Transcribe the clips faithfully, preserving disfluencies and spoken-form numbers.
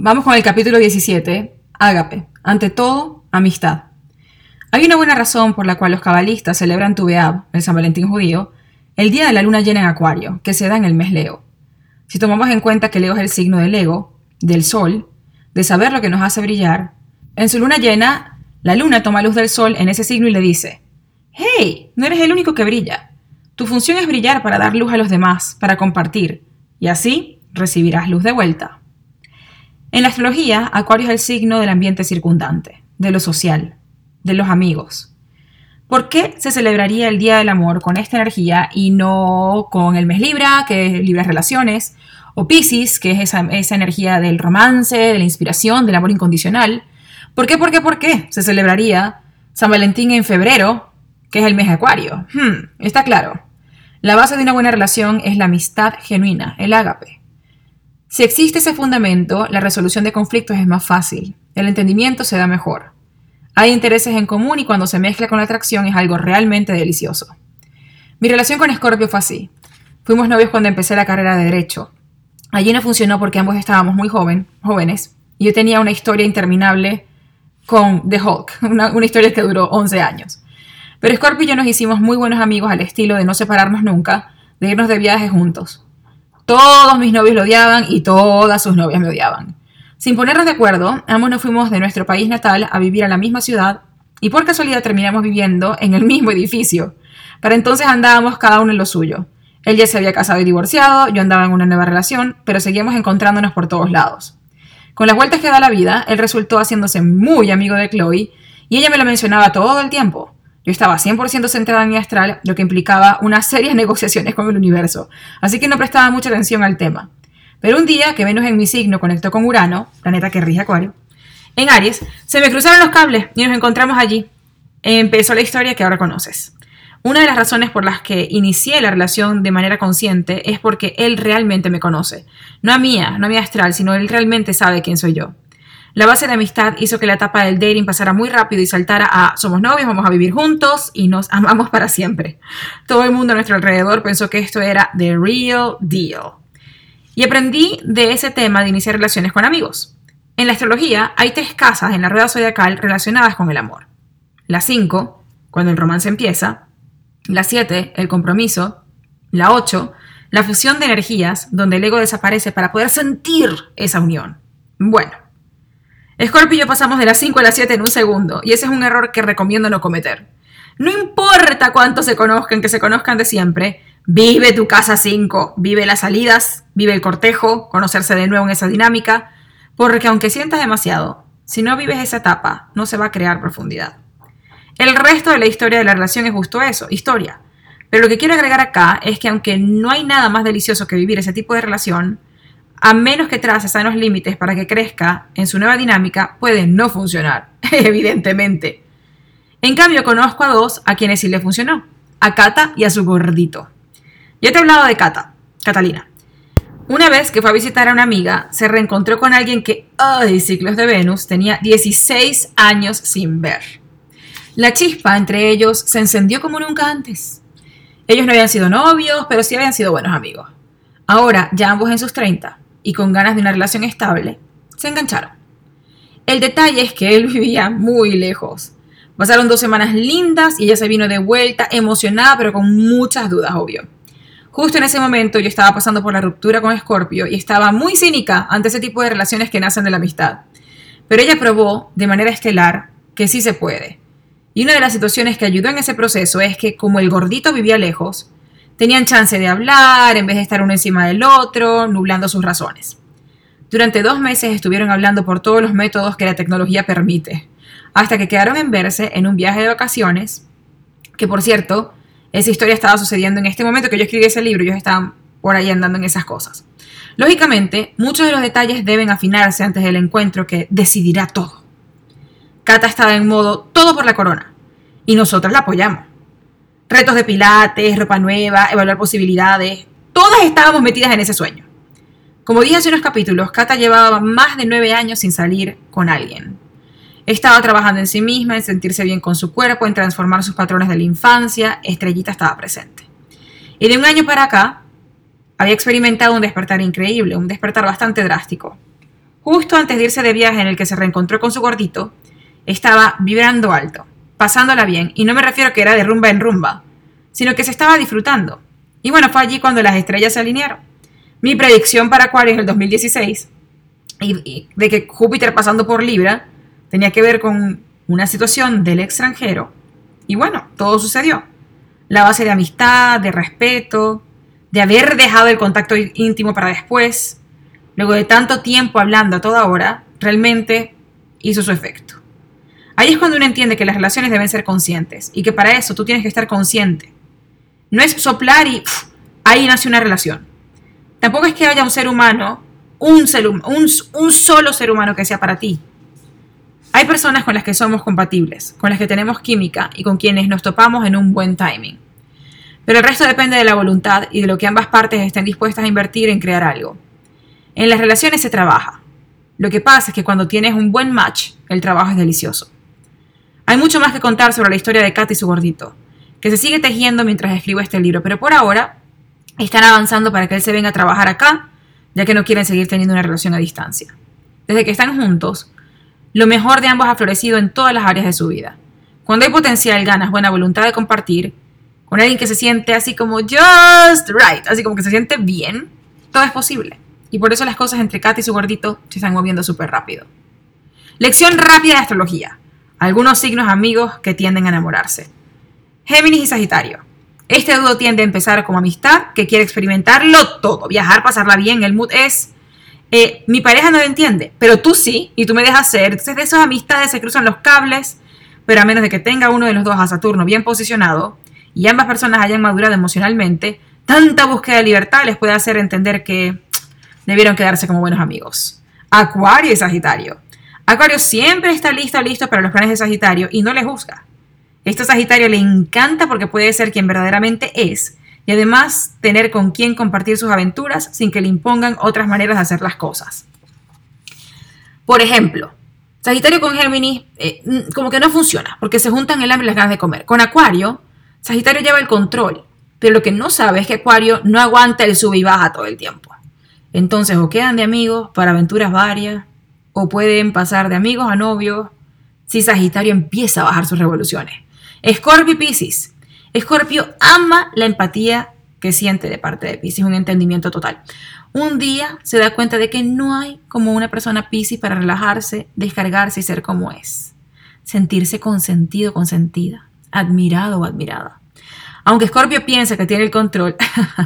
vamos con el capítulo diecisiete, Ágape. Ante todo, amistad. Hay una buena razón por la cual los cabalistas celebran Tu B'Av, el San Valentín judío, el día de la luna llena en Acuario, que se da en el mes Leo. Si tomamos en cuenta que Leo es el signo del ego, del sol, de saber lo que nos hace brillar, en su luna llena, la luna toma luz del sol en ese signo y le dice: «Hey, no eres el único que brilla. Tu función es brillar para dar luz a los demás, para compartir, y así recibirás luz de vuelta». En la astrología, Acuario es el signo del ambiente circundante, de lo social, de los amigos. ¿Por qué se celebraría el Día del Amor con esta energía y no con el mes Libra, que es Libra Relaciones, o Piscis, que es esa, esa energía del romance, de la inspiración, del amor incondicional? ¿Por qué, por qué, por qué se celebraría San Valentín en febrero, que es el mes de Acuario? Hmm, está claro. La base de una buena relación es la amistad genuina, el ágape. Si existe ese fundamento, la resolución de conflictos es más fácil, el entendimiento se da mejor. Hay intereses en común y cuando se mezcla con la atracción es algo realmente delicioso. Mi relación con Escorpio fue así. Fuimos novios cuando empecé la carrera de Derecho. Allí no funcionó porque ambos estábamos muy joven, jóvenes y yo tenía una historia interminable con The Hulk, una, una historia que duró once años. Pero Scorpio y yo nos hicimos muy buenos amigos al estilo de no separarnos nunca, de irnos de viaje juntos. Todos mis novios lo odiaban y todas sus novias me odiaban. Sin ponernos de acuerdo, ambos nos fuimos de nuestro país natal a vivir a la misma ciudad y por casualidad terminamos viviendo en el mismo edificio. Para entonces andábamos cada uno en lo suyo. Él ya se había casado y divorciado, yo andaba en una nueva relación, pero seguíamos encontrándonos por todos lados. Con las vueltas que da la vida, él resultó haciéndose muy amigo de Chloe y ella me lo mencionaba todo el tiempo. Yo estaba cien por ciento centrada en mi astral, lo que implicaba unas serias negociaciones con el universo, así que no prestaba mucha atención al tema. Pero un día que Venus en mi signo conectó con Urano, planeta que rige Acuario, en Aries, se me cruzaron los cables y nos encontramos allí. Empezó la historia que ahora conoces. Una de las razones por las que inicié la relación de manera consciente es porque él realmente me conoce. No a mía, no a mi astral, sino él realmente sabe quién soy yo. La base de amistad hizo que la etapa del dating pasara muy rápido y saltara a somos novios, vamos a vivir juntos y nos amamos para siempre. Todo el mundo a nuestro alrededor pensó que esto era the real deal. Y aprendí de ese tema de iniciar relaciones con amigos. En la astrología hay tres casas en la rueda zodiacal relacionadas con el amor. La cinco, cuando el romance empieza. La siete, el compromiso. La ocho, la fusión de energías, donde el ego desaparece para poder sentir esa unión. Bueno. Scorpio y yo pasamos de las cinco a las siete en un segundo, y ese es un error que recomiendo no cometer. No importa cuánto se conozcan, que se conozcan de siempre, vive tu casa cinco, vive las salidas, vive el cortejo, conocerse de nuevo en esa dinámica, porque aunque sientas demasiado, si no vives esa etapa, no se va a crear profundidad. El resto de la historia de la relación es justo eso, historia. Pero lo que quiero agregar acá es que aunque no hay nada más delicioso que vivir ese tipo de relación, a menos que trace sanos límites para que crezca en su nueva dinámica, puede no funcionar, evidentemente. En cambio, conozco a dos a quienes sí le funcionó, a Cata y a su gordito. Ya te he hablado de Cata, Catalina. Una vez que fue a visitar a una amiga, se reencontró con alguien que, ay, ciclos de Venus, tenía dieciséis años sin ver. La chispa entre ellos se encendió como nunca antes. Ellos no habían sido novios, pero sí habían sido buenos amigos. Ahora, ya ambos en sus treinta, y con ganas de una relación estable, se engancharon. El detalle es que él vivía muy lejos. Pasaron dos semanas lindas y ella se vino de vuelta emocionada, pero con muchas dudas, obvio. Justo en ese momento yo estaba pasando por la ruptura con Scorpio y estaba muy cínica ante ese tipo de relaciones que nacen de la amistad. Pero ella probó de manera estelar que sí se puede. Y una de las situaciones que ayudó en ese proceso es que como el gordito vivía lejos, tenían chance de hablar en vez de estar uno encima del otro, nublando sus razones. Durante dos meses estuvieron hablando por todos los métodos que la tecnología permite, hasta que quedaron en verse en un viaje de vacaciones, que por cierto, esa historia estaba sucediendo en este momento que yo escribí ese libro, ellos estaban por ahí andando en esas cosas. Lógicamente, muchos de los detalles deben afinarse antes del encuentro que decidirá todo. Cata estaba en modo todo por la corona, y nosotras la apoyamos. Retos de pilates, ropa nueva, evaluar posibilidades. Todas estábamos metidas en ese sueño. Como dije hace unos capítulos, Cata llevaba más de nueve años sin salir con alguien. Estaba trabajando en sí misma, en sentirse bien con su cuerpo, en transformar sus patrones de la infancia. Estrellita estaba presente. Y de un año para acá, había experimentado un despertar increíble, un despertar bastante drástico. Justo antes de irse de viaje en el que se reencontró con su gordito, estaba vibrando alto, pasándola bien, y no me refiero a que era de rumba en rumba, sino que se estaba disfrutando. Y bueno, fue allí cuando las estrellas se alinearon. Mi predicción para Acuario en el dos mil dieciséis, y, y de que Júpiter pasando por Libra, tenía que ver con una situación del extranjero, y bueno, todo sucedió. La base de amistad, de respeto, de haber dejado el contacto íntimo para después, luego de tanto tiempo hablando a toda hora, realmente hizo su efecto. Ahí es cuando uno entiende que las relaciones deben ser conscientes y que para eso tú tienes que estar consciente. No es soplar y ¡puf! Ahí nace una relación. Tampoco es que haya un ser humano, un, ser, un, un solo ser humano que sea para ti. Hay personas con las que somos compatibles, con las que tenemos química y con quienes nos topamos en un buen timing. Pero el resto depende de la voluntad y de lo que ambas partes estén dispuestas a invertir en crear algo. En las relaciones se trabaja. Lo que pasa es que cuando tienes un buen match, el trabajo es delicioso. Hay mucho más que contar sobre la historia de Kat y su gordito, que se sigue tejiendo mientras escribo este libro, pero por ahora están avanzando para que él se venga a trabajar acá, ya que no quieren seguir teniendo una relación a distancia. Desde que están juntos, lo mejor de ambos ha florecido en todas las áreas de su vida. Cuando hay potencial, ganas, buena voluntad de compartir, con alguien que se siente así como just right, así como que se siente bien, todo es posible. Y por eso las cosas entre Kat y su gordito se están moviendo súper rápido. Lección rápida de astrología. Algunos signos amigos que tienden a enamorarse. Géminis y Sagitario. Este dúo tiende a empezar como amistad que quiere experimentarlo todo, viajar, pasarla bien. El mood es, eh, mi pareja no lo entiende, pero tú sí, y tú me dejas ser. Entonces de esas amistades se cruzan los cables, pero a menos de que tenga uno de los dos a Saturno bien posicionado y ambas personas hayan madurado emocionalmente, tanta búsqueda de libertad les puede hacer entender que debieron quedarse como buenos amigos. Acuario y Sagitario. Acuario siempre está listo, listo para los planes de Sagitario y no le juzga. Esto a Sagitario le encanta porque puede ser quien verdaderamente es y además tener con quien compartir sus aventuras sin que le impongan otras maneras de hacer las cosas. Por ejemplo, Sagitario con Géminis eh, como que no funciona porque se juntan el hambre y las ganas de comer. Con Acuario, Sagitario lleva el control, pero lo que no sabe es que Acuario no aguanta el sube y baja todo el tiempo. Entonces o quedan de amigos para aventuras varias o pueden pasar de amigos a novios si Sagitario empieza a bajar sus revoluciones. Escorpio y Piscis. Escorpio ama la empatía que siente de parte de Piscis, un entendimiento total. Un día se da cuenta de que no hay como una persona Piscis para relajarse, descargarse y ser como es. Sentirse consentido, consentida, admirado o admirada. Aunque Escorpio piensa que tiene el control,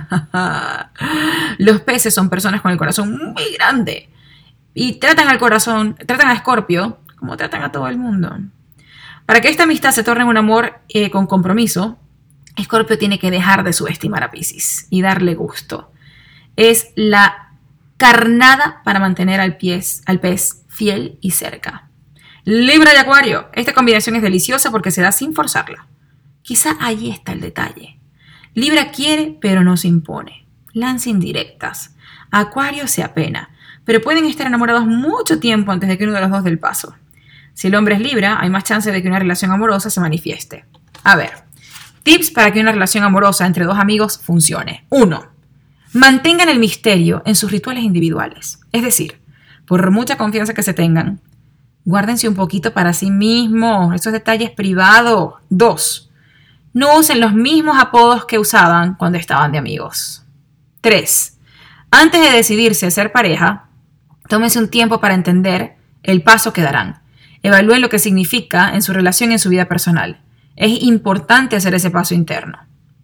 los peces son personas con el corazón muy grande y tratan al corazón, tratan a Escorpio como tratan a todo el mundo. Para que esta amistad se torne un amor eh, con compromiso, Escorpio tiene que dejar de subestimar a Piscis y darle gusto. Es la carnada para mantener al, pies, al pez fiel y cerca. Libra y Acuario. Esta combinación es deliciosa porque se da sin forzarla. Quizá ahí está el detalle. Libra quiere, pero no se impone. Lanza indirectas. Acuario se apena, pero pueden estar enamorados mucho tiempo antes de que uno de los dos dé el paso. Si el hombre es Libra, hay más chance de que una relación amorosa se manifieste. A ver, tips para que una relación amorosa entre dos amigos funcione. uno. Mantengan el misterio en sus rituales individuales. Es decir, por mucha confianza que se tengan, guárdense un poquito para sí mismos, esos detalles privados. dos. No usen los mismos apodos que usaban cuando estaban de amigos. tres. Antes de decidirse a ser pareja, tómense un tiempo para entender el paso que darán. Evalúen lo que significa en su relación y en su vida personal. Es importante hacer ese paso interno.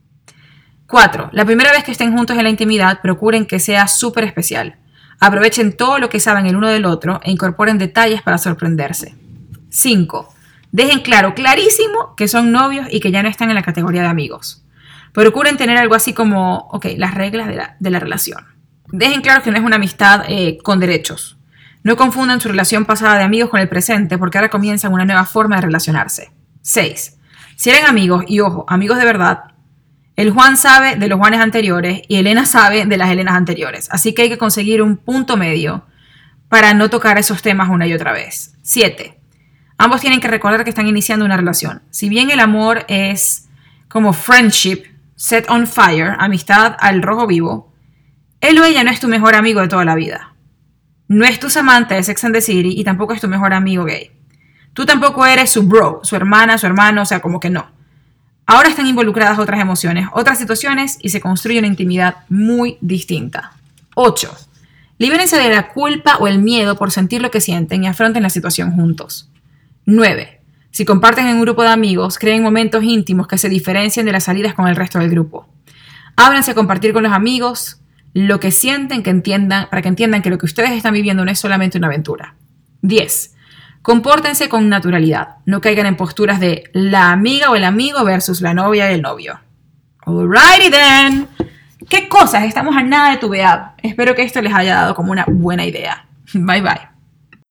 cuatro. La primera vez que estén juntos en la intimidad, procuren que sea súper especial. Aprovechen todo lo que saben el uno del otro e incorporen detalles para sorprenderse. cinco. Dejen claro, clarísimo, que son novios y que ya no están en la categoría de amigos. Procuren tener algo así como, ok, las reglas de la, de la relación. Dejen claro que no es una amistad eh, con derechos. No confundan su relación pasada de amigos con el presente porque ahora comienzan una nueva forma de relacionarse. seis. Si eran amigos, y ojo, amigos de verdad, el Juan sabe de los Juanes anteriores y Elena sabe de las Helenas anteriores. Así que hay que conseguir un punto medio para no tocar esos temas una y otra vez. siete. Ambos tienen que recordar que están iniciando una relación. Si bien el amor es como friendship, set on fire, amistad al rojo vivo, él o ella no es tu mejor amigo de toda la vida. No es tu Samantha de Sex and the City y tampoco es tu mejor amigo gay. Tú tampoco eres su bro, su hermana, su hermano, o sea, como que no. Ahora están involucradas otras emociones, otras situaciones y se construye una intimidad muy distinta. ocho. Libérense de la culpa o el miedo por sentir lo que sienten y afronten la situación juntos. nueve. Si comparten en un grupo de amigos, creen momentos íntimos que se diferencien de las salidas con el resto del grupo. Ábranse a compartir con los amigos lo que sienten, que entiendan, para que entiendan que lo que ustedes están viviendo no es solamente una aventura. diez. Compórtense con naturalidad. No caigan en posturas de la amiga o el amigo versus la novia y el novio. Alrighty then. ¿Qué cosas? Estamos a nada de tu V A B. Espero que esto les haya dado como una buena idea. Bye bye.